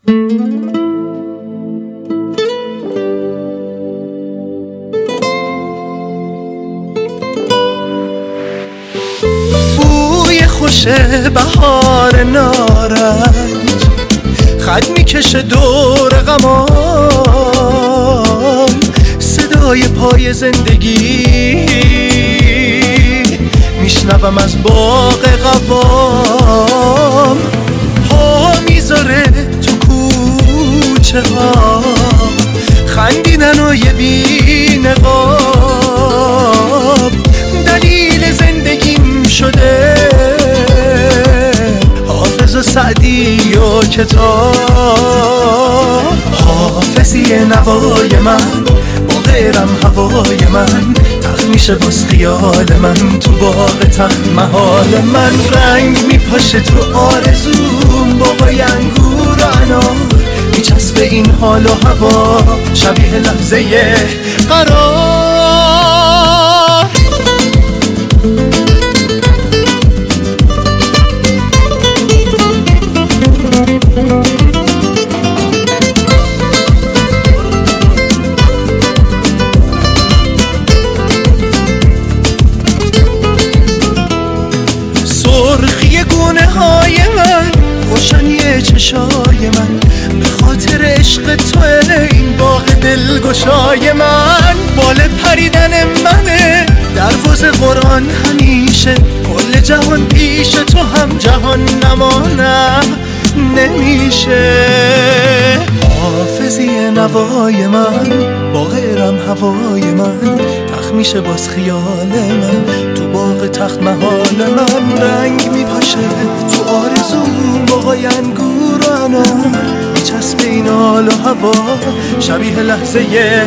بوی خوش بهار نارنج خط میکشه دور غمام، صدای پای زندگی میشنوم از باغ قوام. پا میذاره تو کوچه ها خندیدن و یه بی‌نقاب، دلیل زندگیم شده حافظ و سعدی و کتاب. حافظی نوای من با غیرم هوای من، تخت میشه باز خیال من تو باغ تخت محال من. رنگ میپاشه تو آرزوم باقای انگور و انار، میچسبه این حال و هوا شبیه لحظه قرار. سرخی گونه های من، روشنی چشای من، به خاطر عشق تو این باغ دلگشای من. بال پریدن منه درواز قرآن همیشه، کل جهان پیش تو هم جهان نمانم نمیشه. حافظی نوای من با غیرم هوای من، تخت میشه باز خیال من تو باغ تخت محال من. رنگ میپاشه تو آرزوم باقای انگور و انار، میچسبه این حال و هوا شبیه لحظه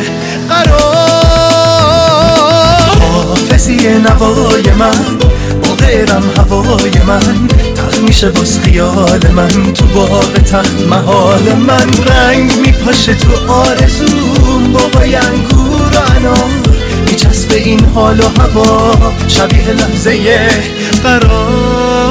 قرار. حافظی نوای من با غیرم هوای من، تخت میشه باز خیال من تو باغ تخت محال من. رنگ میپاشه تو آرزوم باقای انگور و انار، میچسبه این حال و هوا شبیه لحظه قرار.